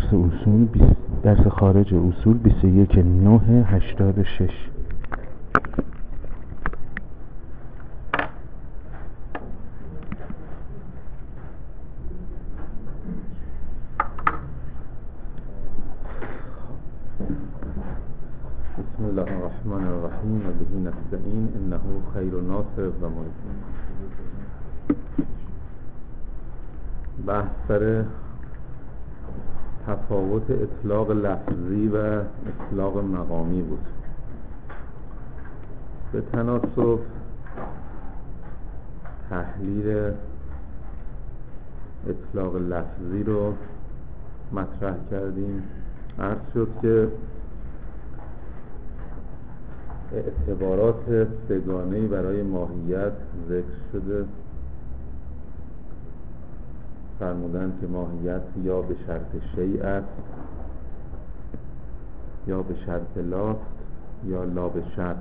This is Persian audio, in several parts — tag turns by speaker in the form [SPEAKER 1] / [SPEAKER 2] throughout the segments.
[SPEAKER 1] درس خارج اصول 21/9/86. بسم الله الرحمن الرحیم و به نستعین انه خیر ناصر و معین. بحث سر تفاوت اطلاق لفظی و اطلاق مقامی بود. به تناسب تحلیل اطلاق لفظی رو مطرح کردیم. عرض شد که اعتبارات سگانه‌ای برای ماهیت ذکر شده. فرمودند که ماهیت یا به شرط شیء است یا به شرط لا یا لا به شرط.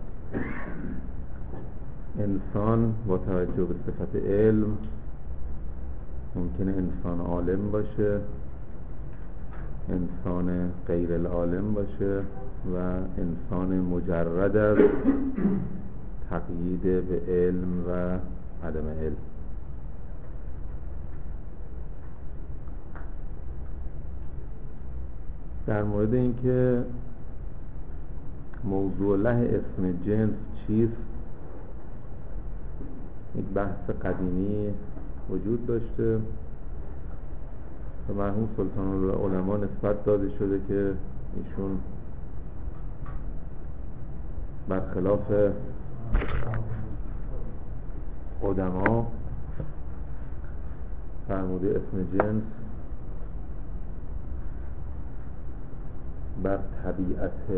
[SPEAKER 1] انسان با توجه به صفت علم ممکنه انسان عالم باشه، انسان غیر العالم باشه و انسان مجرد از تقیید به علم و عدم علم. در مورد اینکه موضوع له اسم جنس چیست یک بحث قدیمی وجود داشته و مرحوم سلطان العلماء نسبت داده شده که ایشون برخلاف قدما فرموده اسم جنس بر طبیعت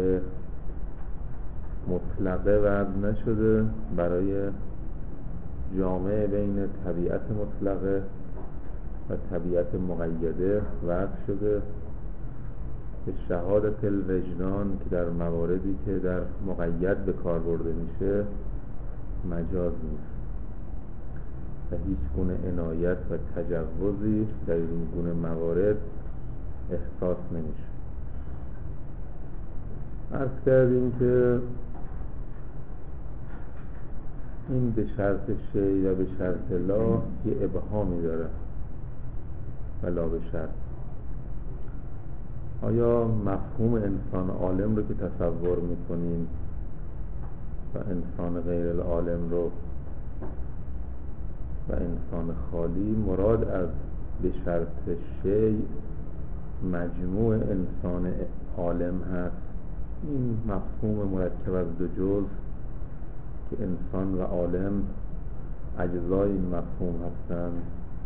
[SPEAKER 1] مطلقه وضع نشده، برای جامع بین طبیعت مطلقه و طبیعت مقیده وضع شده که شهادت الوجدان که در مواردی که در مقید به کار برده میشه مجاز نیست و هیچ گونه عنایت و تجوزی در این گونه موارد احساس نمیشه. عرض کردیم که این به شرط شیء و به شرط لا یه ابهامی داره و لا به شرط. آیا مفهوم انسان عالم رو که تصور میکنیم و انسان غیر العالم رو و انسان خالی مراد از به شرط شیء مجموع انسان عالم هست؟ این مفهوم مرکب از دو جزء که انسان و عالم اجزای این مفهوم هستند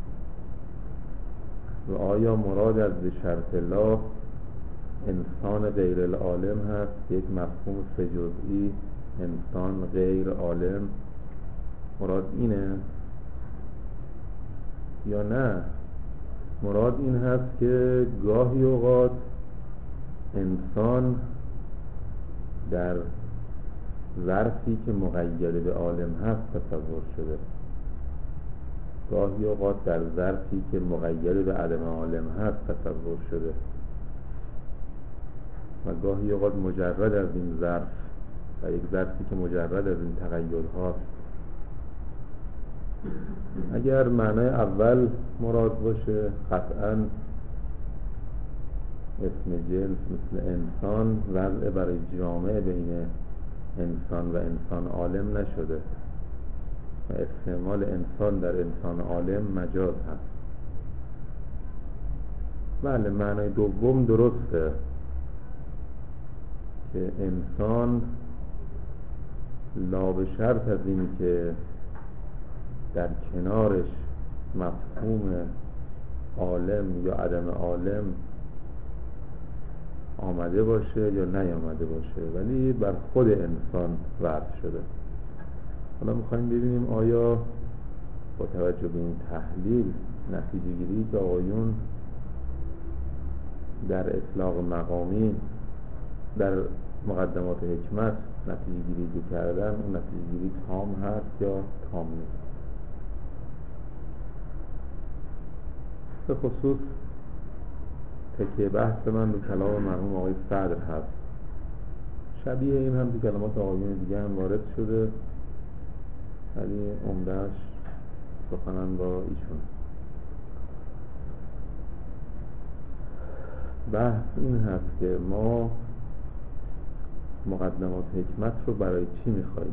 [SPEAKER 1] و آیا مراد از به شرط لا انسان غیر العالم هست، یک مفهوم سه جزئی انسان غیر عالم مراد اینه یا نه مراد این هست که گاهی اوقات انسان در ظرفی که مقید به عالم هست تصور شده، گاهی اوقات در ظرفی که مقید به عدم عالم هست تصور شده و گاهی اوقات مجرد از این ظرف و یک ظرفی که مجرد از این تقید هاست. اگر معنای اول مراد باشه قطعاً اسم جنس مثل انسان وضع برای جامع بین انسان و انسان عالم نشده و استعمال انسان در انسان عالم مجاز هست. بله، معنای دوم درسته که انسان لا به شرط از این که در کنارش مفهوم عالم یا عدم عالم آمده باشه یا نیامده باشه ولی بر خود انسان وضع شده. حالا میخوایم ببینیم آیا با توجه به این تحلیل نتیجه گیری که آقایون در اطلاق مقامی در مقدمات حکمت نتیجه گیری کردن اون نتیجه گیری تام هست یا تام نیست. به خصوص تکیه بحث من رو کلام مرحوم آقای صدر هست. شبیه این هم تو کلمات آقایون دیگه هم وارد شده، ولی عمده‌اش سخنان با ایشون. بحث این هست که ما مقدمات حکمت رو برای چی میخواییم؟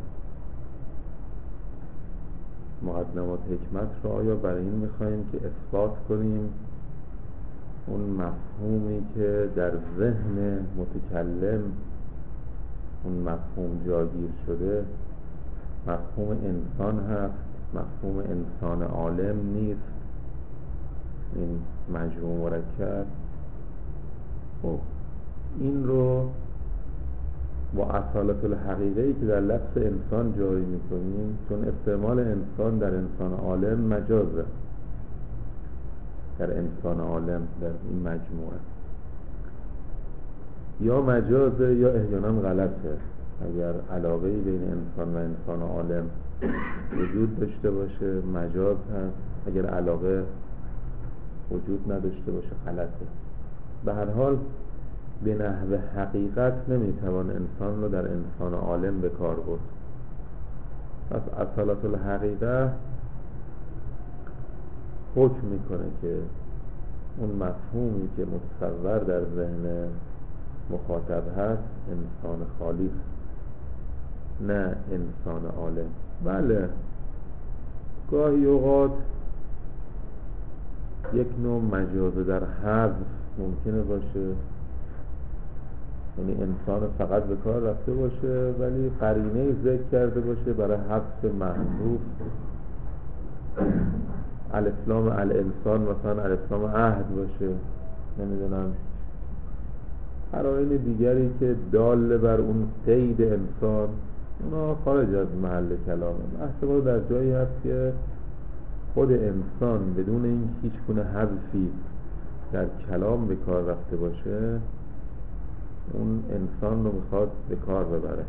[SPEAKER 1] مقدمات حکمت رو آیا برای این میخواییم که اثبات کنیم اون مفهومی که در ذهن متکلم اون مفهوم جاگیر شده مفهوم انسان هست، مفهوم انسان عالم نیست، این مجموع مرکب؟ خب این رو با اصالت الحقیقه‌ای که در لفظ انسان جاری میکنیم، چون استعمال انسان در انسان عالم مجازه، در انسان عالم در این مجموعه یا مجازه یا احیانا غلطه. اگر علاقه‌ای بین انسان و انسان عالم وجود داشته باشه مجاز هست، اگر علاقه وجود نداشته باشه غلطه. به هر حال به نحو حقیقت نمیتوان انسان رو در انسان عالم به کار برد. پس اصالت الحقیقه حکم میکنه که اون مفهومی که متصور در ذهن مخاطب هست انسان خالص، نه انسان عالم. بله گاهی اوقات یک نوع مجازه در حذف ممکنه باشه، یعنی انسان فقط به کار رفته باشه ولی قرینه ذکر کرده باشه برای حذف محذوف، الاسلام الانسان مثلا الاسلام عهد باشه، نمیدونم قرائن دیگری که دال بر اون قید انسان، اونا خارج از محل کلامه. احتمال در جایی هست که خود انسان بدون این هیچ گونه حذفی در کلام به کار رفته باشه اون انسان رو میخواد به کار ببره.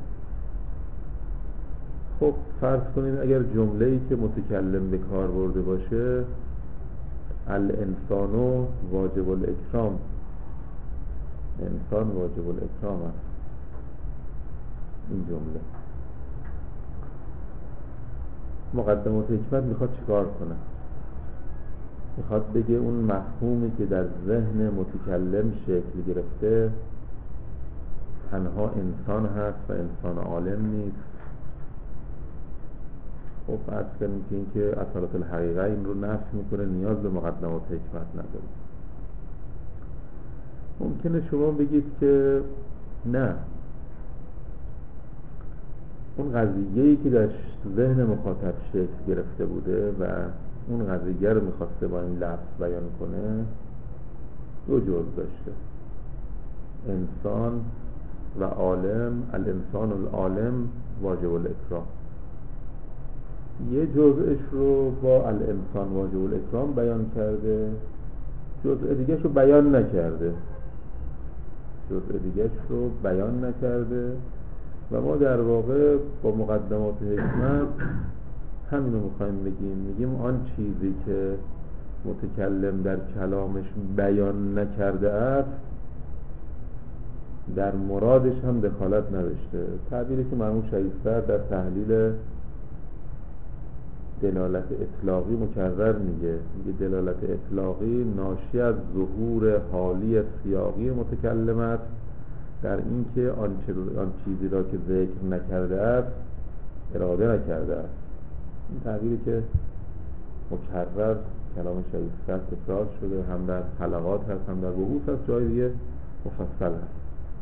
[SPEAKER 1] خب فرض کنید اگر جمله‌ای که متکلم به کار برده باشه الانسانو واجب الاکرام، انسان واجب الاکرام است، این جمله مقدمات حکمت میخواد چیکار کنه؟ میخواد بگه اون مفهومی که در ذهن متکلم شکل گرفته تنها انسان هست و انسان عالم نیست. خب فرض کنیم که اینکه اصالت الحقیقه این رو نفی میکنه، نیاز به مقدمات حکمت نداره. ممکنه شما بگید که نه، اون قضیه‌ای که در ذهن مخاطب شکل گرفته بوده و اون قضیه رو میخواسته با این لفظ بیان کنه دو جزء داشته، انسان و عالم، الانسان العالم واجب الاکرام. یه جزءش رو با الانسان واجب الاکرام بیان کرده، جزء دیگه رو بیان نکرده، و ما در واقع با مقدمات حکمت همینو میخوایم بگیم. میگیم آن چیزی که متکلم در کلامش بیان نکرده است در مرادش هم دخالت نداشته. تعبیری که مرحوم شایستر در تحلیل دلالت اطلاقی مکرر میگه دلالت اطلاقی ناشی از ظهور حالی سیاقی متکلم است در اینکه آن چیزی را که ذکر نکرده است اراده نکرده است. این تعبیری که مکرر کلام شایستر تکرار شده، هم در حلقات هست هم در بحوث هست، جای دیگه مفصل هست.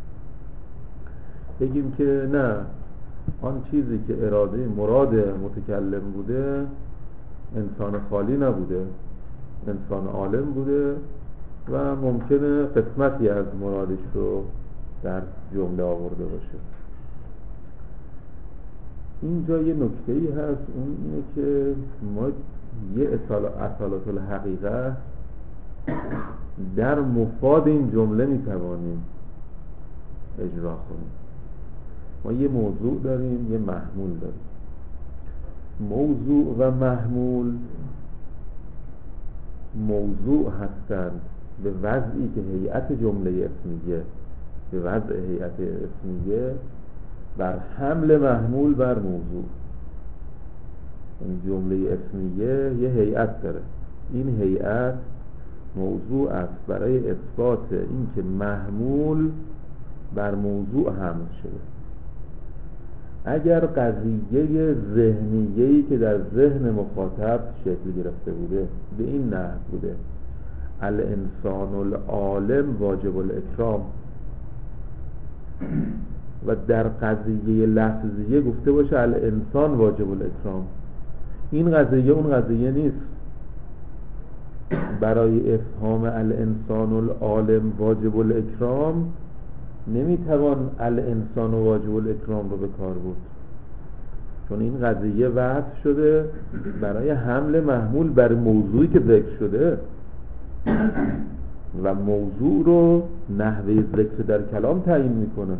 [SPEAKER 1] بگیم که نه، آن چیزی که اراده مراد متکلم بوده انسان خالی نبوده، انسان عالم بوده و ممکنه قسمتی از مرادش رو در جمله آورده باشه. اینجا یه نکته‌ای هست، اون اینه که ما یه اصالت الحقیقه در مفاد این جمله میتوانیم اجرا کنیم. ما یه موضوع داریم، یه محمول داریم. موضوع و محمول موضوع هستند به وضعی که هیئت جمله اسمیه به وضع هیئت اسمیه بر حمل محمول بر موضوع. این جمله اسمیه یه هیئت داره، این هیئت موضوع است برای اثبات اینکه محمول بر موضوع حمل شده. اگر قضیه ذهنیه‌ای که در ذهن مخاطب شکل گرفته بوده به این نحو بوده الانسان العالم واجب الاکرام و در قضیه لفظیه گفته باشه الانسان واجب الاکرام، این قضیه اون قضیه نیست. برای افهام الانسان العالم واجب الاکرام نمیتوان الانسان واجب الاکرام رو به کار برد، چون این قضیه وضع شده برای حمل محمول بر موضوعی که ذکر شده و موضوع رو نحوه ذکر در کلام تعیین میکنه.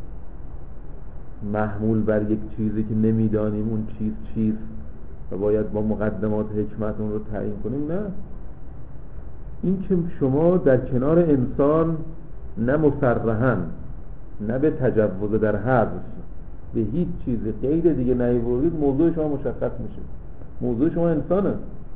[SPEAKER 1] محمول بر یک چیزی که نمیدانیم اون چیز چیست و باید با مقدمات حکمت اون رو تعیین کنیم، نه. این که شما در کنار انسان نه مصرحاً نه به تجوز در حذف به هیچ چیزی غیر دیگه نیاورید، موضوع شما مشخص میشه. موضوع شما انسانه.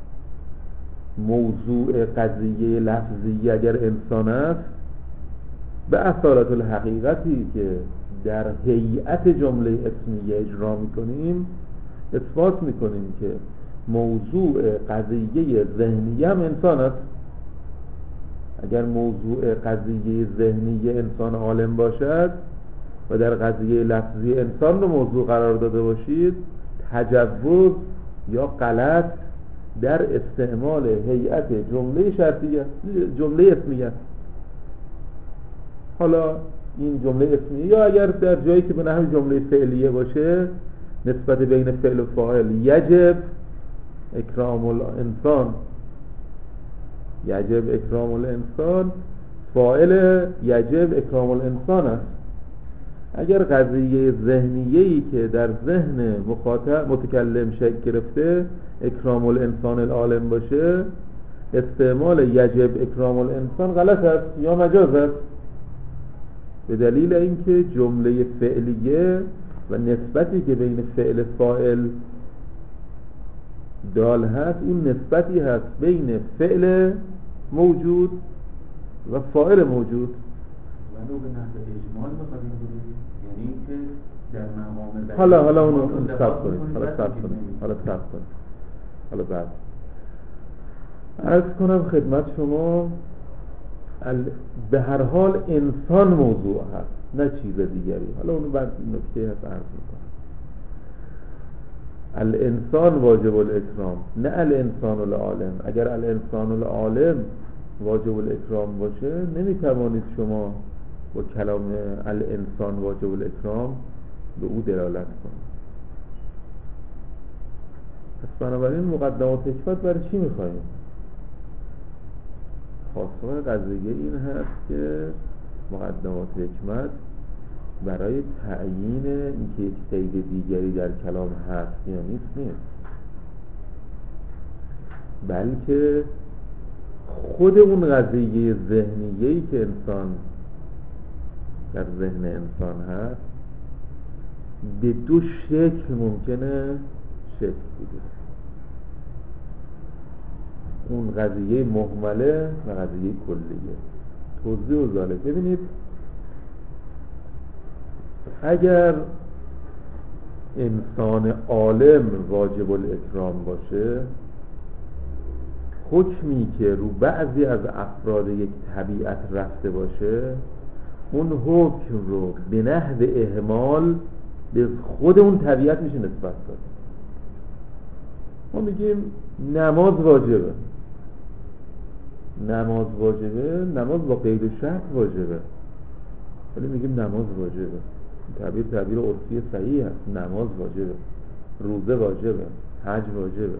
[SPEAKER 1] موضوع قضیه لفظی اگر انسان است، به اصالت الحقیقتی که در هیئت جمله اسمیه اجرا میکنیم اثبات میکنیم که موضوع قضیه ذهنی هم انسان است. اگر موضوع قضیه ذهنی انسان عالم باشد و در قضیه لفظی انسان رو موضوع قرار داده باشید، تجوز یا غلط در استعمال هیئت جمله شرطیه، جمله اسمیه. حالا این جمله اسمیه یا اگر در جایی که به نحو جمله فعلیه باشه، نسبت بین فعل و فاعل یجب اکرام الانسان، یجب اکرام الانسان، فاعل یجب اکرام الانسان است. اگر قضیه ذهنیه‌ای که در ذهن مخاطب متکلم شکل گرفته اکرام الانسان العالم باشه، استعمال یجب اکرام الانسان غلط است یا مجاز است، به دلیل اینکه جمله فعلیه و نسبتی که بین فعل فاعل دال هست اون نسبتی هست بین فعل موجود و فاعل موجود.
[SPEAKER 2] ولو به نحو اجمال بخواهیم بگیم، یعنی که در مقام
[SPEAKER 1] حالا اونو صرف کنیم، حالا بعد عرض کنم خدمت شما به هر حال انسان موضوع هست نه چیز دیگری. حالا اونو بعد نکته هست عرض میکنم. الانسان واجب الاکرام نه الانسان العالم. اگر الانسان العالم واجب الاکرام باشه نمیتوانید شما با کلام الانسان واجب الاکرام به او دلالت کنید. پس بنابراین مقدمات حکمت برای چی میخواییم؟ خواستار قضیه این هست که مقدمات حکمت برای تعیین اینکه یک قید دیگری در کلام هست یا نیست، بلکه خود اون قضیه ذهنیه‌ای که انسان در ذهن انسان هست به دو شکل ممکنه شکل بگیره. اون قضیه مهمله و قضیه کلیه. توضیح و ذالک. ببینید اگر انسان عالم واجب الاکرام باشه، حکمی که رو بعضی از افراد یک طبیعت رفته باشه اون حکم رو به نحو اهمال به خود اون طبیعت میشه نسبت داد. ما میگیم نماز واجبه، نماز با قید و شرط واجبه، ولی میگیم نماز واجبه. تعبیر عرفی صحیح هست. نماز واجبه، روزه واجبه، حج واجبه.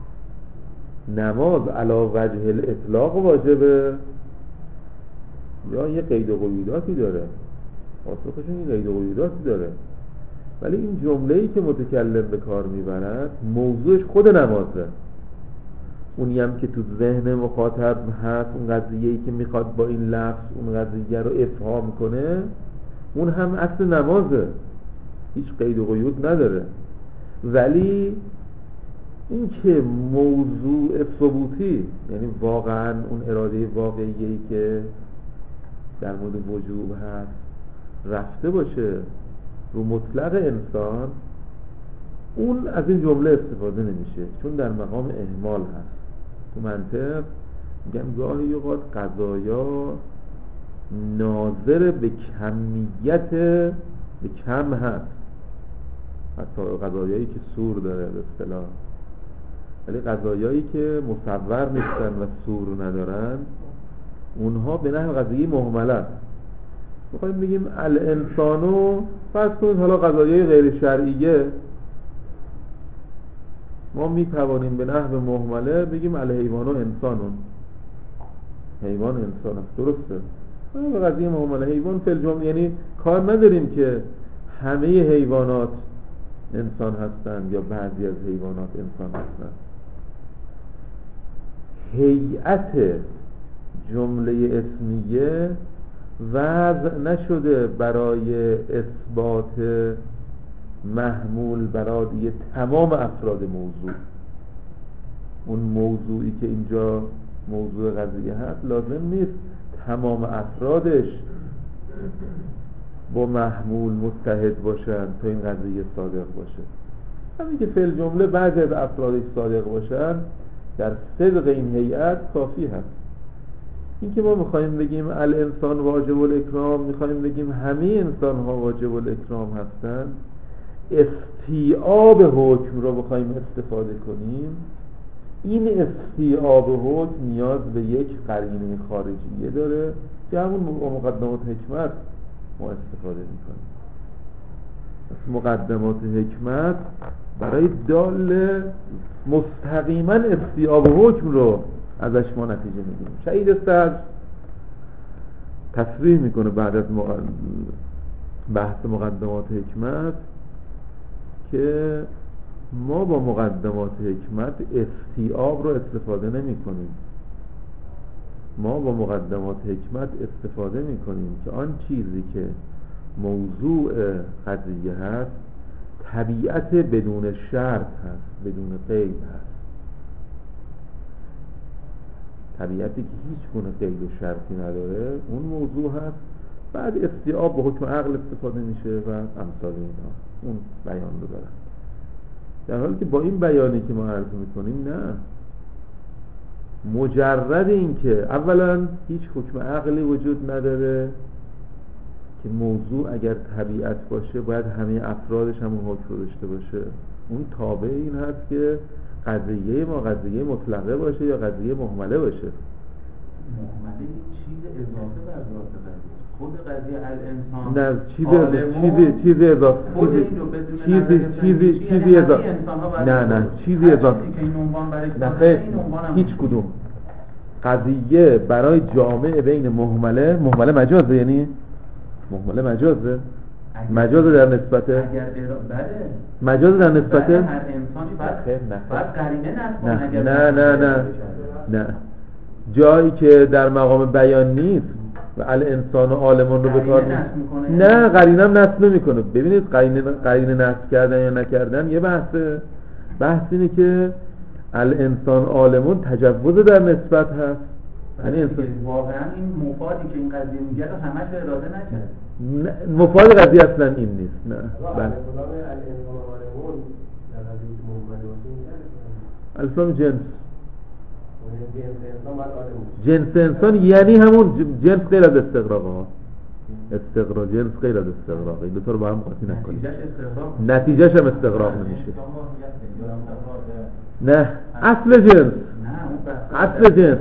[SPEAKER 1] نماز علی وجه الاطلاق واجبه یا یه قید و قیوداتی داره؟ پاسخش این قید و قیوداتی داره، ولی این جمله‌ای که متکلم به کار میبرد موضوعش خود نمازه. اونی هم که تو ذهن مخاطب هست، اون قضیه‌ای که میخواد با این لفظ اون قضیه رو افهام کنه، اون هم اصل نمازه، هیچ قید و قیود نداره. ولی این که موضوع ثبوتی، یعنی واقعا اون اراده واقعیی که در مورد وجوب هست رفته باشه رو مطلق انسان، اون از این جمله استفاده نمیشه، چون در مقام اهمال هست. تو منطق میگم گاهی اوقات قضایا ناظر به کمیت به کم هست، حتی قضایایی که سور داره به اصطلاح، ولی قضایایی که مصور نیستن و سور ندارن اونها به نحو قضیه مهمله است. میخوایم بگیم الانسانو، فرض کنید حالا قضایای غیر شرعیه ما میتوانیم به نحو مهمله بگیم الحیوانو انسانون، حیوان انسان است، درسته؟ به قضیه مهمله حیوان فی الجمله، یعنی کار نداریم که همه حیوانات انسان هستند یا بعضی از حیوانات انسان هستند. هیئت جمله اسمیه وضع نشده برای اثبات محمول برای تمام افراد موضوع. اون موضوعی که اینجا موضوع قضیه هست لازم نیست تمام افرادش با محمول متحد باشن تا این قضیه صادق باشه. همین که فی الجمله بعضی از افرادش صادق باشن در صدق این هیئت کافی هست. این که ما میخواییم بگیم الانسان واجب الاکرام، میخواییم بگیم همه انسان ها واجب الاکرام هستن، استیعاب حکم رو بخوایم استفاده کنیم، این استیعاب حکم نیاز به یک قرینه خارجیه داره که همون مقدمات حکمت ما استفاده میکنیم. مقدمات حکمت برای دال مستقیما استیعاب حکم رو ازش ما نتیجه میگیریم. شهید سعد تصریح میکنه بعد از بحث مقدمات حکمت که ما با مقدمات حکمت استیعاب رو استفاده نمی کنیم. ما با مقدمات حکمت استفاده می کنیم که آن چیزی که موضوع قضیه هست طبیعت بدون شرط هست، بدون قید هست، طبیعتی که هیچ گونه قید و شرطی نداره، اون موضوع هست. بعد استیعاب با حکم عقل استفاده میشه و امثال اینا اون بیان رو دارن. در حالی که با این بیانی که ما عرض میکنیم نه، مجرد این که اولا هیچ حکم عقلی وجود نداره که موضوع اگر طبیعت باشه باید همه افرادش همون حکم رو داشته باشه، اون تابع این هست که قضیه ما قضیه مطلقه باشه یا قضیه مهمله باشه.
[SPEAKER 2] مهمله چیز اضافه بر ذات قضیه، خود قضیه الانسان
[SPEAKER 1] نه چیز اضافه، چیزی اضافه، نه چیزی اضافه، نه خیر، هیچ کدوم قضیه برای جامع بین مهمله مجازه، یعنی مهمله مجازه در نسبته، مجازه در نسبته
[SPEAKER 2] هر انسانی باید قرینه
[SPEAKER 1] نه جایی که در مقام بیان نیست و الانسان و عالمان رو به کار نه قرینه هم نصب نمیکنه. ببینید قرینه نصب کردن یا نکردن یه بحث اینه که الانسان عالمون تجوز در نسبت هست، یعنی
[SPEAKER 2] واقعا این مفادی که این قضیه میگه رو همش اراده نکرد.
[SPEAKER 1] مفاد قضیه اصلا این نیست. نه بله الفلام جنس انسان یعنی همون جنس غیر از استغراق ها، استغراق جنس غیر از استغراق، این دوتا رو با هم قاطی نکنیم، نتیجهش هم استغراق نمیشه. نه اصل جنس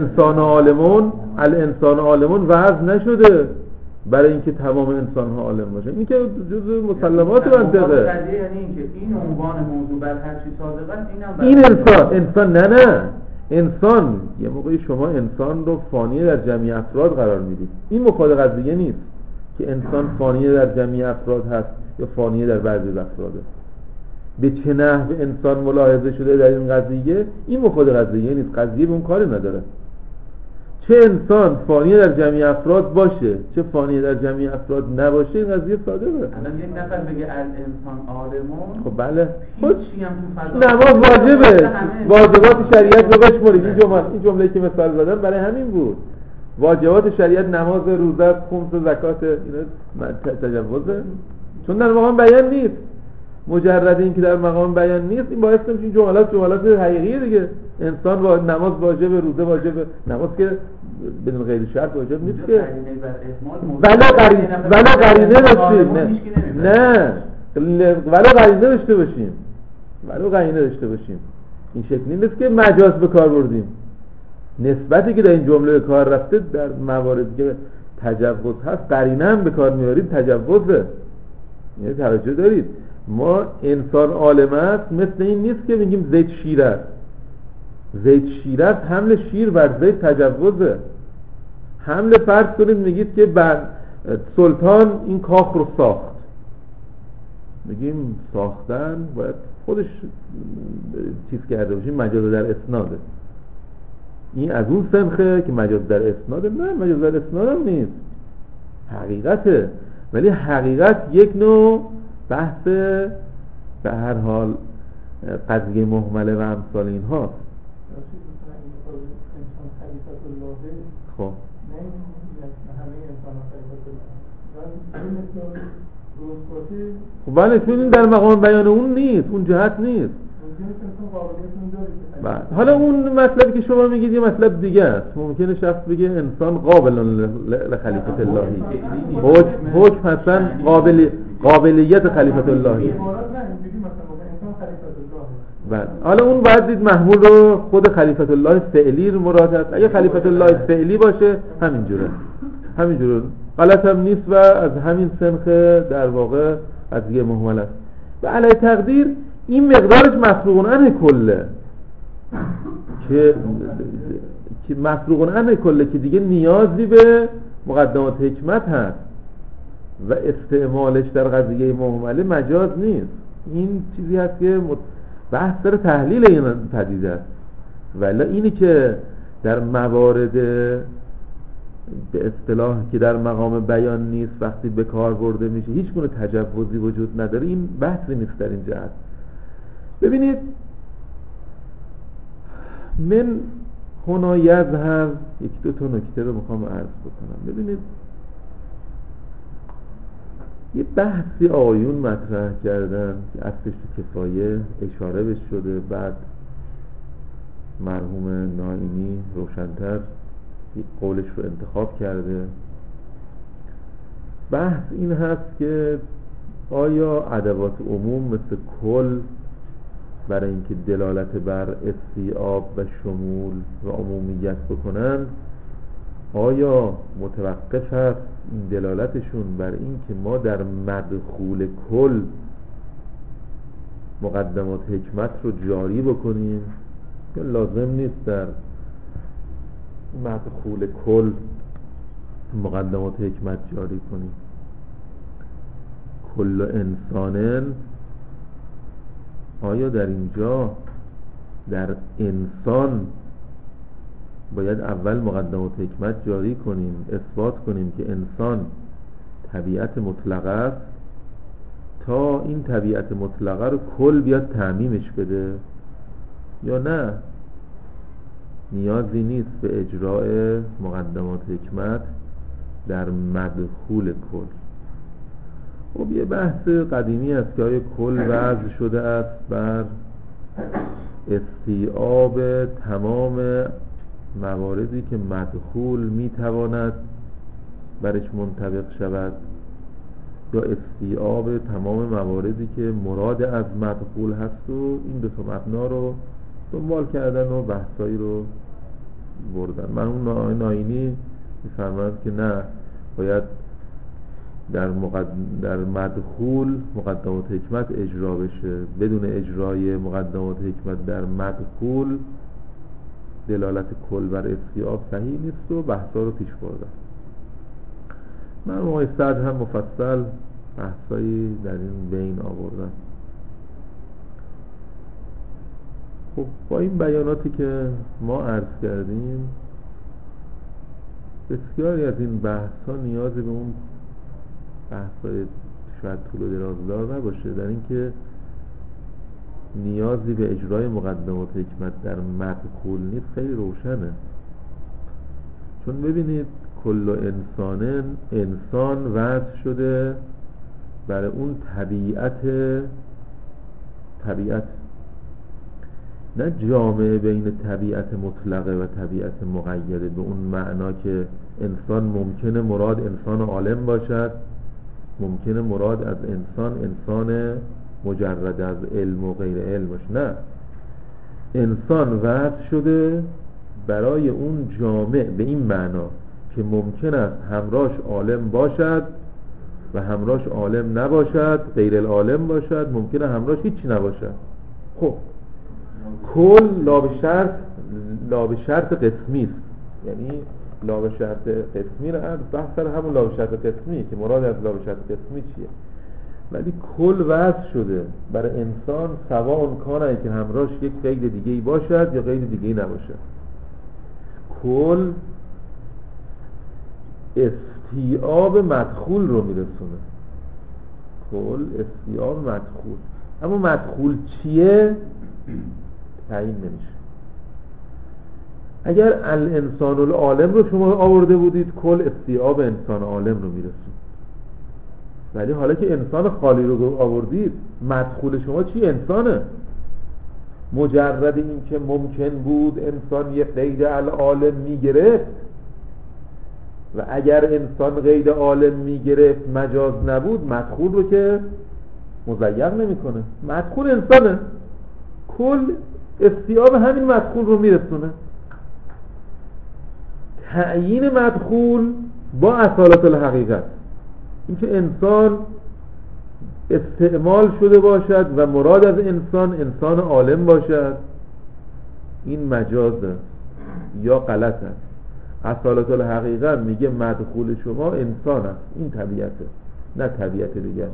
[SPEAKER 1] الانسان عالمون وضع نشده برای اینکه تمام انسان ها عالم باشه. این که جزء مسلمات منطقه،
[SPEAKER 2] یعنی اینکه این عنوان موضوع بر هر چی صادق است،
[SPEAKER 1] این انسان نه انسان یه موقعی شما انسان رو فانی در جمعی افراد قرار میدید. این مفاد قضیه نیست که انسان فانی در جمعی افراد هست یا فانی در بعضی افراده. به چه نحو انسان ملاحظه شده در این قضیه، این مفاد قضیه نیست، قضیه به اون کاری نداره. چه انسان فانی در جمعی افراد باشه چه فانی در جمعی افراد نباشه، این قضیه ساده بود.
[SPEAKER 2] الان یک نفر بگه الانسان عالمون،
[SPEAKER 1] خب بله،
[SPEAKER 2] هیچی هم تو فضا
[SPEAKER 1] نماز واجبه، واجبات شریعت رو بشمرید. این جمله که مثال زدم برای همین بود. واجبات شریعت نماز، روزه، خمس و زکات، اینا تجوزه، چون در مقام بیان نیست. مجرد این که در مقام بیان نیست، این باعث نمیشه این جملات حقیقیه دیگه. انسان با نماز واجبه، روزه واجبه، نماز که بدون غیر شرط واجب نیست که. ولا قرینه داشتیم، نه ولا قرینه داشته باشیم. این شکلی نیست که مجاز به کار بردیم. نسبتی که در این جمله به کار رفته در مواردی که تجوز هست، قرینه هم به کار میارید، تجوزه. یعنی توجه دارید، ما انسان عالم است مثل این نیست که بگیم زید شیر است. زید شیر است، حمل شیر بر زید تجوزه. حمل فرض کنید میگید که بر سلطان این کاخ رو ساخت، میگیم ساختن باید خودش چیز کرده باشیم، مجاز در اسناده. این از اون سنخه که مجاز در اسناده، نه مجاز در اسناد هم نیست، حقیقته. ولی حقیقت یک نوع بحث به هر حال قضیه مهمله و امثال این هاست. خب بله، چون در مقام بیان اون نیست، اون جهت نیست. حالا اون مطلبی که شما میگید یه مطلب دیگه است. ممکنه شخص بگه انسان قابل لخلیفت اللهی، حکم حسن قابلیت خلیفت اللهی. بله، حالا اون باید دید محمول رو خود خلیفت الله فعلی رو مراد است. اگه خلیفت الله فعلی باشه همینجوره غلط هم نیست و از همین سنخ در واقع قضیه مهمل است. و علی تقدیر این مقدارش مفروغ عنه کله که مفروغ عنه کله که دیگه نیازی به مقدمات حکمت هست و استعمالش در قضیه مهمله مجاز نیست. این چیزی هست که بحث سر تحلیل این پدیده است. ولی اینی که در موارد به اصطلاح که در مقام بیان نیست وقتی به کار برده میشه هیچ گونه تجوزی وجود نداره، این بحثی نیست در این جهت. ببینید من هنا یظهر یک دو تا نکته رو میخوام عرض بکنم. ببینید یه بحثی آیون مطرح کردن که اصلش تو کفایه اشاره بهش شده، بعد مرحوم نائینی روشن‌تر قولش رو انتخاب کرده. بحث این هست که آیا ادوات عموم مثل کل برای اینکه دلالت بر استیعاب و شمول و عمومیت بکنن، آیا متوقف هست این دلالتشون بر این که ما در مدخول کل مقدمات حکمت رو جاری بکنیم، که لازم نیست در مدخول کل مقدمات حکمت جاری کنیم. کل انسانن، آیا در اینجا در انسان باید اول مقدمات حکمت جاری کنیم، اثبات کنیم که انسان طبیعت مطلقه است تا این طبیعت مطلقه رو کل بیاد تعمیمش بده، یا نه نیازی نیست به اجراء مقدمات حکمت در مدخول کل؟ خب یه بحث قدیمی است که آیا کل وضع شده است بر استیعاب تمام مواردی که مدخول میتواند برش منطبق شود، یا استیعاب تمام مواردی که مراد از مدخول هست، و این دو تا مبنا رو دنبال کردن و بحثایی رو بردن. من اون نائینی میفرماید که نه، باید در مدخول مقدمات حکمت اجرا بشه، بدون اجرای مقدمات حکمت در مدخول دلالت کل بر استیعاب صحیح نیست و بحثا رو پیش بردن. من آقای صدر هم مفصل بحثایی در این بین آوردن. خب با این بیاناتی که ما عرض کردیم بسیاری از این بحث ها نیازی به اون بحث های شاید طول و درازدار نباشه، در اینکه نیازی به اجرای مقدمات حکمت در متن کل نیست خیلی روشنه. چون ببینید کل انسان وضع شده برای اون طبیعت، نه جامعه بین طبیعت مطلقه و طبیعت مقیده، به اون معنا که انسان ممکنه مراد انسان عالم باشد، ممکنه مراد از انسان مجرد از علم و غیر علم باشه. نه، انسان وضع شده برای اون جامعه به این معنا که ممکن است همراهش عالم باشد و همراهش عالم نباشد، غیر العالم باشد، ممکنه همراهش هیچی نباشد. خب کل لا به شرط قسمی است، یعنی لا به شرط قسمی رو بحث سر همون لا به شرط قسمی که مراد از لا به شرط قسمی چیه. ولی کل وضع شده برای انسان سواء کانه که همراهش یک قید دیگه‌ای باشد یا قید دیگه‌ای نباشد. کل استیعاب مدخول رو میرسونه. کل استیعاب مدخول، اما مدخول چیه تعیین نمیشه. اگر الانسان العالم رو شما آورده بودید کل استیعاب انسان عالم رو میرسون، ولی حالا که انسان خالی رو آوردید مدخول شما چی؟ انسانه. مجرد این که ممکن بود انسان یک قید العالم میگرفت و اگر انسان قید عالم میگرفت مجاز نبود، مدخول رو که مضیق نمیکنه، مدخول انسانه. کل استیعاب همین مدخول رو میرسونه. تعیین مدخول با اصالت الحقیقت، اینکه انسان استعمال شده باشد و مراد از انسان عالم باشد، این مجاز است یا غلط است. اصالت الحقیقت میگه مدخول شما انسان است، این طبیعته، نه طبیعت دیگر.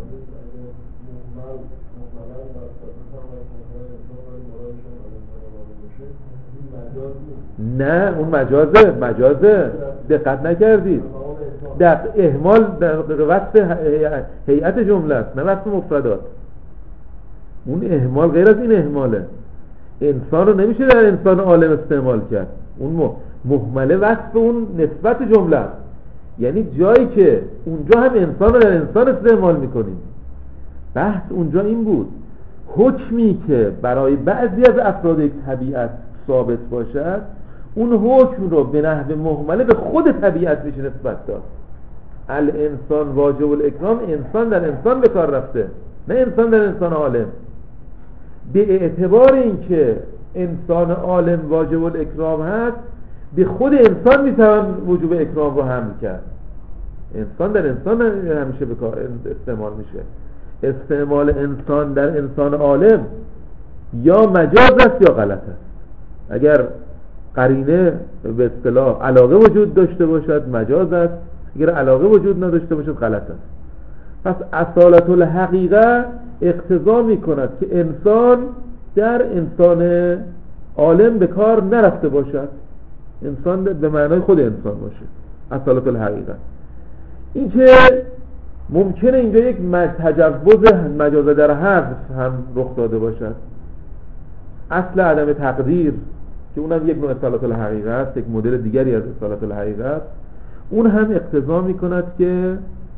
[SPEAKER 1] نه اون مجازه دقت نکردید، در اهمال در وصف هیئت جمله است نه وصف مفردات. اون اهمال غیر از این اهماله. انسان رو نمیشه در انسان عالم استعمال کرد، اون مهمله وصف اون نسبت جمله است. یعنی جایی که اونجا هم انسان رو در انسان استعمال میکنیم. بحث اونجا این بود حکمی که برای بعضی از افراد یک طبیعت ثابت باشد، اون حکم رو به نحو مهمله به خود طبیعت میشه نسبت داد. الانسان واجب الاکرام، انسان در انسان به کار رفته، نه انسان در انسان عالم. به اعتبار اینکه انسان عالم واجب الاکرام هست، به خود انسان میتوان وجوب اکرام رو حمل کرد. انسان در انسان همیشه به کار استعمال میشه. استعمال انسان در انسان عالم یا مجاز است یا غلط است. اگر قرینه به اصطلاح علاقه وجود داشته باشد مجاز است، اگر علاقه وجود نداشته باشد غلط است. پس اصالت الحقیقه اقتضا میکند که انسان در انسان عالم به کار نرفته باشد، انسان به معنای خود انسان باشه. اصالت الحقیقه این که ممکنه اینجا یک تجوز مجاز در حذف هم رخ داده باشد. اصل عدم تقدیر که اونم یک نوع اصالت الحقیقه است، یک مدل دیگری از اصالت الحقیقه است، اون هم اقتضا میکند که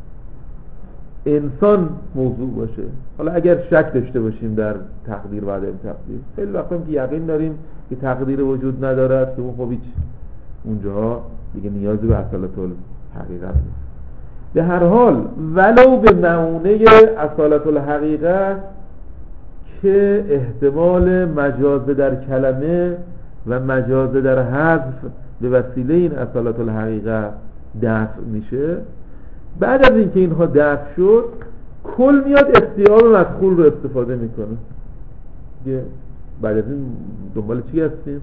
[SPEAKER 1] انسان موضوع باشه. حالا اگر شک داشته باشیم در تقدیر و عدم تقدیر، خیلی وقتا که یقین داریم که تقدیر وجود ندارد، که اون خب هیچ اونجا دیگه نیازی به اصالت الحقیقه نیست. به هر حال ولو به معونه اصالت الحقیقه که احتمال مجاز در کلمه و مجاز در حذف به وسیله این اصالت الحقیقه دفع میشه، بعد از اینکه اینها دفع شد کل میاد استیعاب مدخول رو استفاده میکنه. بعد از این دنبال چی هستیم؟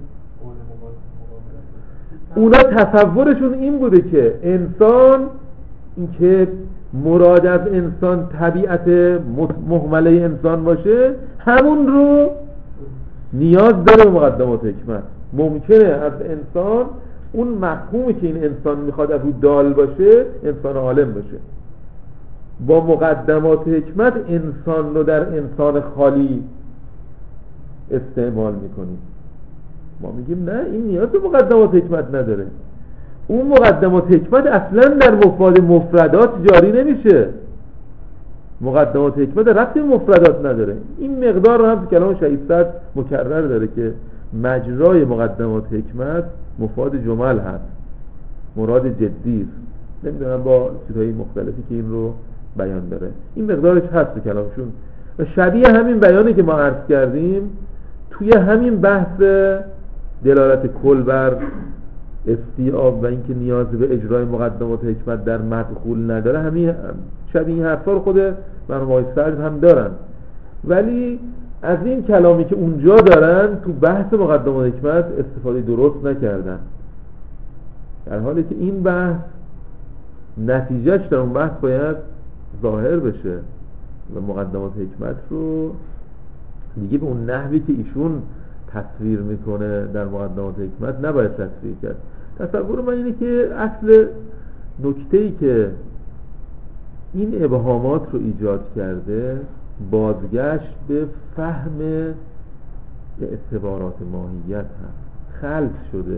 [SPEAKER 1] اونا تصورشون این بوده که انسان، این که مراد از انسان طبیعت مهمله انسان باشه، همون رو نیاز داره به مقدمات حکمت. ممکنه از انسان اون مفهومی که این انسان میخواد از او دال باشه انسان عالم باشه. با مقدمات حکمت انسان رو در انسان خالی استعمال میکنیم. ما میگیم نه، این نیاز به مقدمات حکمت نداره. اون مقدمات حکمت اصلا در مفاد مفردات جاری نمیشه. مقدمات حکمت ربطی به مفردات نداره. این مقدار رو هم تو کلام شهیدصدر مکرر داره که مجرای مقدمات حکمت مفاد جمل هست، مراد جدی است. نمیدونم با چیزهای مختلفی که این رو بیان داره. این مقدارش هست تو کلامشون و شبیه همین بیانی که ما عرض کردیم توی همین بحث دلالت کل بر استیعاب و اینکه نیاز به اجرای مقدمات حکمت در مدخول نداره، همین شبیه این حرفا رو خود مرحوم سعد هم دارن، ولی از این کلامی که اونجا دارن تو بحث مقدمات حکمت استفاده درست نکردن، در حالی که این بحث نتیجهش در اون بحث باید ظاهر بشه و مقدمات حکمت رو دیگه به اون نحوی که ایشون تصویر میکنه در مقدمات حکمت نباید تصویر کرد. تصور من اینه که اصل نکته‌ای که این ابهامات رو ایجاد کرده بازگشت به فهم اعتبارات ماهیت هست. خلط شده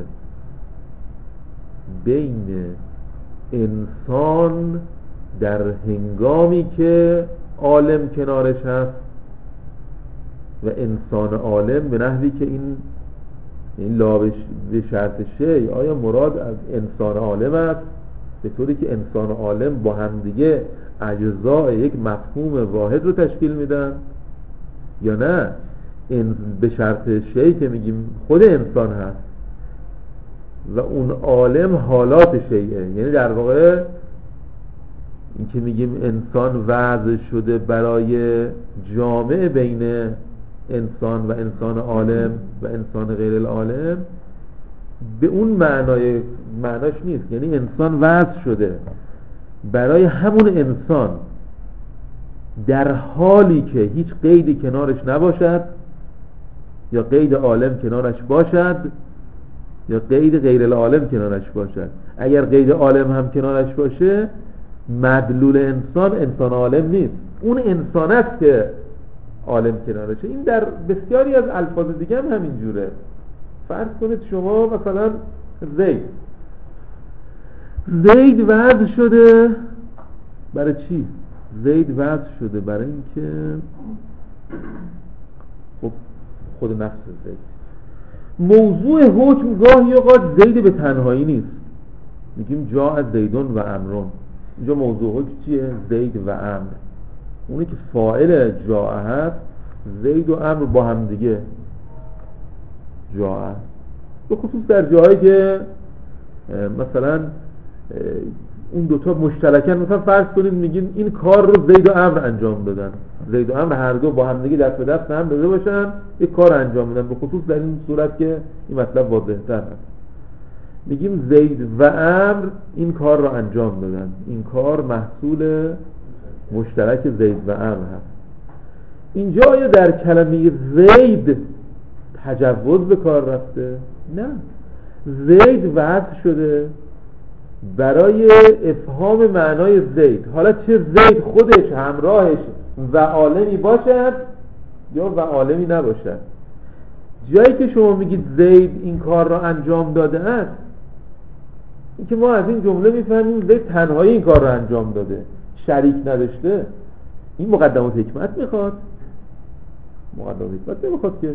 [SPEAKER 1] بین انسان در هنگامی که عالم کنارش هست و انسان عالم به نحوی که این لا به شرط شی آیا مراد از انسان عالم است به طوری که انسان عالم با هم دیگه اجزای یک مفهوم واحد رو تشکیل میدن، یا نه به شرط شی که میگیم خود انسان هست و اون عالم حالات شیئه. یعنی در واقع این که میگیم انسان وضع شده برای جامع بین انسان و انسان عالم و انسان غیر العالم به اون معناش نیست. یعنی انسان وضع شده برای همون انسان در حالی که هیچ قیدی کنارش نباشد، یا قید عالم کنارش باشد یا قید غیر العالم کنارش باشد. اگر قید عالم هم کنارش باشه مدلول انسان عالم نیست، اون انسان است که عالم کنارشه. این در بسیاری از الفاظ دیگه هم همین جوره. فرض کنید شما مثلا زید وضع شده برای چی؟ زید وضع شده برای اینکه خب خود نفس زید. موضوع حکم گاهی اوقات زید به تنهایی نیست. میگیم جا از زیدون و امرون. اینجا موضوع حکم چیه؟ زید و امر. اونی که فاعل جا هست زید و امر با هم دیگه جا هست، به خصوص در جاهایی که مثلا اون دوتا مشترکن. مثلا فرض کنید میگین این کار رو زید و امر انجام دادن، زید و امر هر دو با هم دیگه دست به دست هم داده باشن یک کار انجام بدن، به خصوص در این صورت که این مطلب واضح‌تر هست. میگیم زید و امر این کار رو انجام دادن، این کار محصول مشترک زید و امر هست. اینجا آیا در کلمه زید تجوز به کار رفته؟ نه، زید وضع شده برای افهام معنای زید. حالا چه زید خودش همراهش و عالمی باشد یا و عالمی نباشد. جایی که شما میگید زید این کار را انجام داده است، این که ما از این جمله میفهمیم زید تنهایی این کار را انجام داده، شریک نداشته. این مقدمات حکمت میخواد؟ مقدمات حکمت نمیخواد که.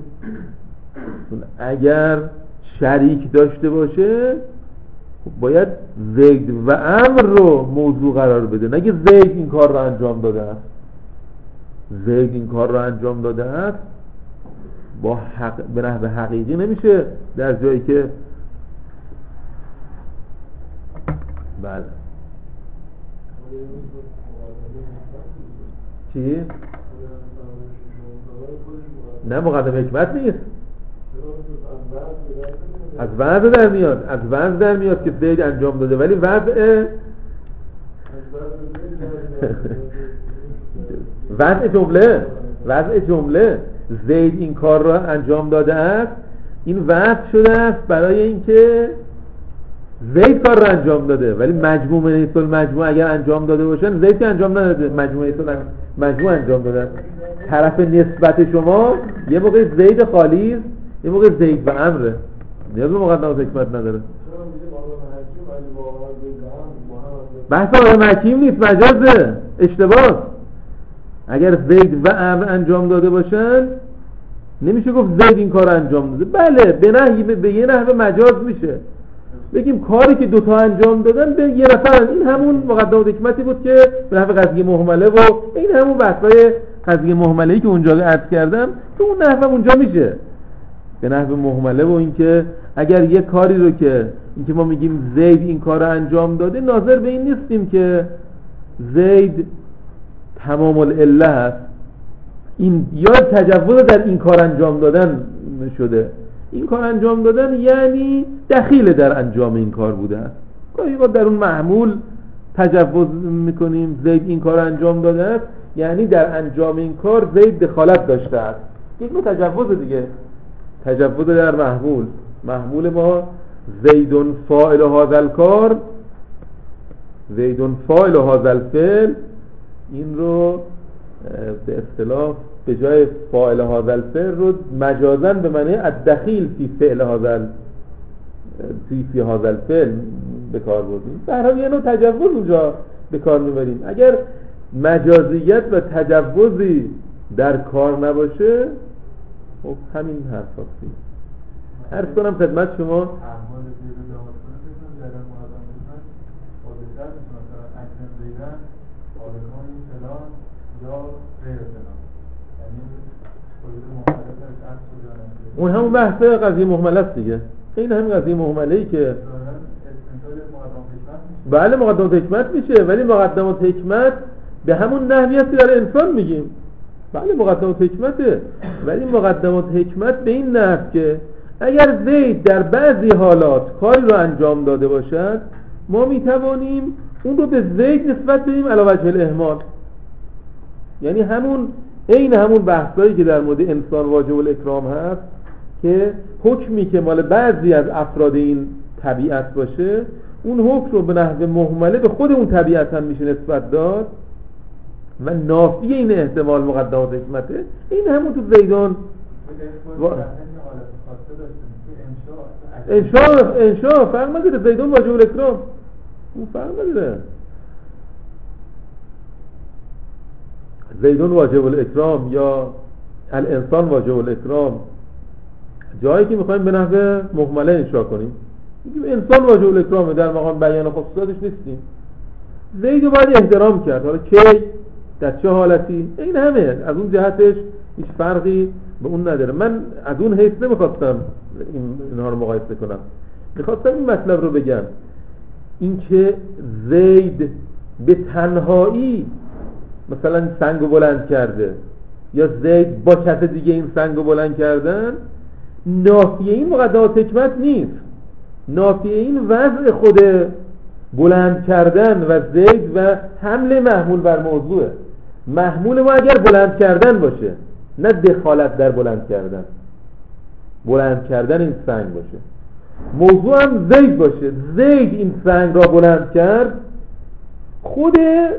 [SPEAKER 1] اگر شریک داشته باشه خب باید زید و امر رو موضوع قرار بده، نگه زید این کار رو انجام داده است. زید این کار رو انجام داده است با به نحو حقیقی نمیشه در جایی که بله چی؟ نه مقدمه حکمت نیست، از وضع در میاد، از وضع در میاد که زید انجام داده، ولی وضع جمله زید این کار را انجام داده است، این وصف شده است برای اینکه زید کار را انجام داده، ولی مجموع نیست المجموع اگر انجام داده باشن زید انجام نداده، مجموع انجام داده. طرف نسبت شما یه موقع زید خالی است، یه موقع زید و امره، نیاز به مقدمات حکمت نداره. بحث آقای حکیم نیست، مجازه، اشتباه. اگر زید و امر انجام داده باشن نمیشه گفت زید این کار انجام داده. بله به یه نحو مجاز میشه بگیم کاری که دوتا انجام دادن به یه نفر، این همون مقدمات حکمتی بود که به نحو قضیه مهمله و این همون بحثای قضیه مهمله‌ای که اونجا عرض کردم تو اون نحو اونجا میشه به نحو مهمله. و اینکه اگر یه کاری رو که اینکه ما میگیم زید این کار رو انجام داده، ناظر به این نیستیم که زید تمام العله هست، این یا تجوز در این کار انجام دادن شده، این کار انجام دادن یعنی دخیل در انجام این کار بوده است. گاهی وقت در اون معمول تجوز میکنیم زید این کار انجام داده است، یعنی در انجام این کار زید دخالت داشته است، یک نوع تجوز دیگه، تجوز در محمول ما زیدون فاعل هذا الکار، زیدون فاعل هذا الفعل، این رو به اصطلاح به جای فاعل هذا الفعل رو مجازاً به معنی الدخیل فی فعل هذا فی هذا الفعل به کار بردیم. در حال یه نوع تجوز اونجا به کار میبریم. اگر مجازیت و تجوزی در کار نباشه، خب همین حرف هستی. عرض کنم خدمت شما اون همون بحث قضیه مهمله است دیگه، این همین قضیه مهمله‌ای که بله مقدمات حکمت میشه، ولی مقدمات حکمت به همون نحوی است که در انسان میگیم. بله مقدمات حکمته، ولی مقدمات حکمت به این نحو که اگر زید در بعضی حالات کاری رو انجام داده باشد، ما میتوانیم اون رو به زید نسبت بدیم علی وجه الاهمال. یعنی همون بحثایی که در مورد انسان واجب الاکرام هست که حکمی که مال بعضی از افراد این طبیعت باشه، اون حکم رو به نحو مهمله به خود اون طبیعت هم میشه نسبت داد و نافی این احتمال مقدمات حکمته. این همون تو زیدان انشاء فرق نداره، زیدان واجب الاکرام اون فرق نداره. زیدان واجب الاکرام یا الانسان واجب الاکرام، جایی که میخوایم به نحو مهمله انشاء کنیم میگیم انسان واجب الاکرامه، در مقام بیان خصوصاتش نیستیم. زید رو باید احترام کرد، حالا کی در چه حالتی این همه، از اون جهتش هیچ فرقی به اون نداره. من از اون حیث نمیخواستم اینها رو مقایسه کنم، میخواستم این مطلب رو بگم، اینکه زید به تنهایی مثلا سنگو بلند کرده یا زید با کس دیگه این سنگو بلند کردن، نافیه این مقدمات حکمت نیست، نافیه این وضع خود بلند کردن و زید و حمل محمول بر موضوعه. محمول ما اگر بلند کردن باشه، نه دخالت در بلند کردن این سنگ باشه، موضوع هم زید باشه، زید این سنگ را بلند کرد، خود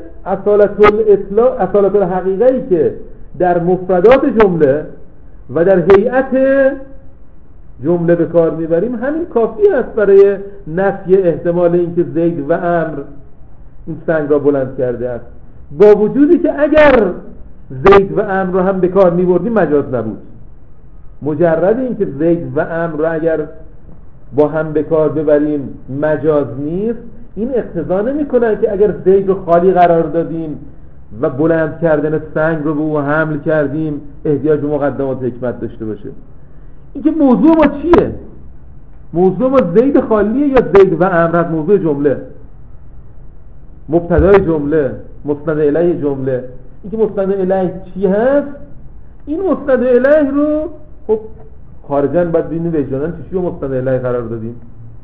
[SPEAKER 1] اصالت الحقیقه‌ای که در مفردات جمله و در هیئت جمله به کار میبریم همین کافی است برای نفی احتمال اینکه زید و امر این سنگ را بلند کرده است، با وجودی که اگر زید و امر را هم به کار میبردیم مجاز نبود. مجرد اینکه زید و امر را اگر با هم به کار ببریم مجاز نیست، این اقتضا نمی‌کنه که اگر زید رو خالی قرار دادیم و بلند کردن سنگ رو به او حمل کردیم احتیاج به مقدمات حکمت داشته باشه. اینکه موضوع ما چیه؟ موضوع ما زید خالیه یا زید و امر از موضوع جمله، مبتدای جمله، مستند الیه جمله. اینکه مستند الیه چی هست، این مستند الیه رو خب خارجاً باید ببینیم وجداناً چی رو مستند الیه قرار دادیم.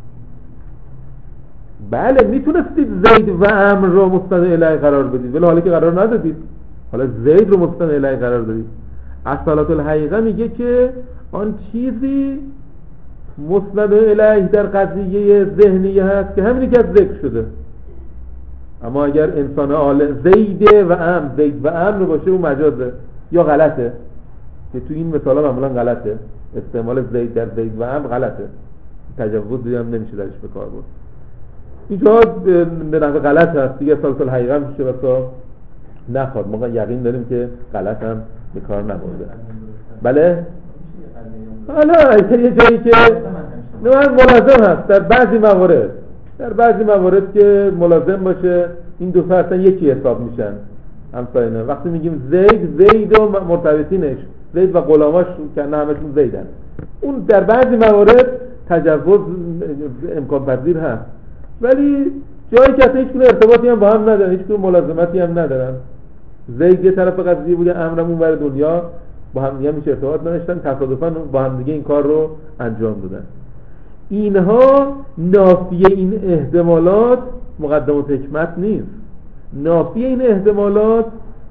[SPEAKER 1] بله میتونستید زید و امر رو مستند الیه قرار بدید، ولی حالا که قرار ندادید، حالا زید رو مستند الیه قرار دادید. اصالت الحقیقه میگه که آن چیزی مسند الیه در قضیه ذهنی هست که همینی که از ذکر شده. اما اگر انسان عالم زید و امر باشه اون مجازه یا غلطه، که تو این مثالا معمولا غلطه، استعمال زید در زید و امر غلطه، تجاوزی هم نمیشه درش به کار برد. اینجا به نحو غلط هست دیگه، اصالت الحقیقه میشه واسه نخواد، ما یقین داریم که غلط هم به کار نبرده. بله؟ حالا یه جایی که ملازم هست در بعضی موارد که ملازم باشه این دو تا اصلا یکی حساب میشن همسایه‌ها. وقتی میگیم زید و مرتبطینش، زید و غلاماش که نه همشون زیدن، اون در بعضی موارد تجاوز امکان پذیر هست، ولی جایی که اصلا هیچ گونه ارتباطی هم با هم ندارن، هیچ گونه ملازمتی هم ندارن، زید یه طرف قضیه بوده، امرم اون ور دنیا، با هم دیگه میشه ارتباط نداشتن، تصادفاً با هم دیگه این کار رو انجام دادن. اینها نافی این احتمالات مقدمات حکمت نیست. نافی این احتمالات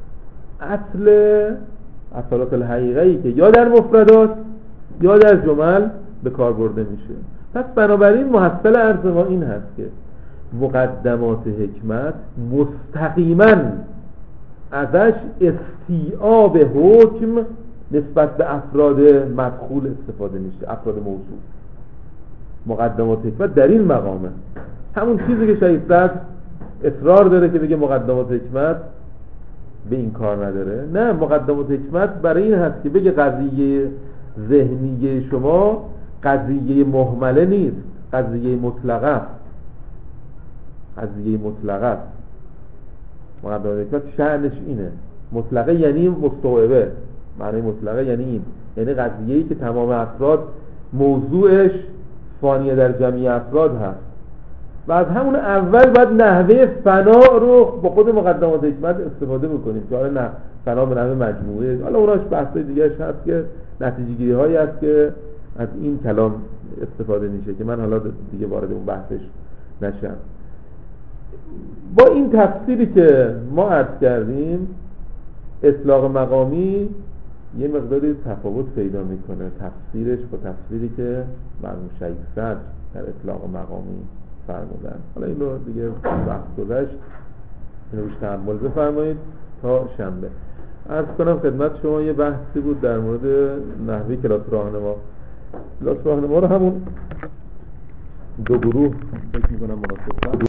[SPEAKER 1] اصالت الحقیقه‌ای که یا در مفردات یا در جمل به کار برده میشه. پس بنابراین محصل عرض ما این هست که مقدمات حکمت مستقیما ازش استیعاب حکم نسبت به افراد مدخول استفاده میشه، افراد موضوع. مقدمات حکمت در این مقامه، همون چیزی که شهید صدر اصرار داره که بگه مقدمات حکمت به این کار نداره. نه، مقدمات حکمت برای این هست که بگه قضیه ذهنی شما قضیه مهمله نیست، قضیه مطلقه است. مقدمات حکمت شأنش اینه. مطلقه یعنی مستوعبه، معنی مطلقه یعنی این، یعنی قضیه‌ای که تمام افراد موضوعش فانیه در جمعی افراد هست و از همون اول باید نحوه فنا رو با خود مقدمات حکمت استفاده بکنیم که حالا نه فنا به نحوه مجموعه، حالا اوناش بحثای دیگه‌اش هست که نتیجه‌گیری هایی هست که از این کلام استفاده میشه که من حالا دیگه وارد اون بحثش نشم. با این تفسیری که ما عرض کردیم اطلاق مقامی یه مقداری تفاوت پیدا میکنه تفسیرش با تفسیری که مرحوم شیخ صدر در اطلاق مقامی فرمودن. حالا این رو دیگه وقت گذشت، این رو روش تحمل بفرمایید تا شنبه. عرض کنم خدمت شما یه بحثی بود در مورد نحوه کلاس راهنما. کلاس راهنما رو همون دو گروه فکر میکنم مناسب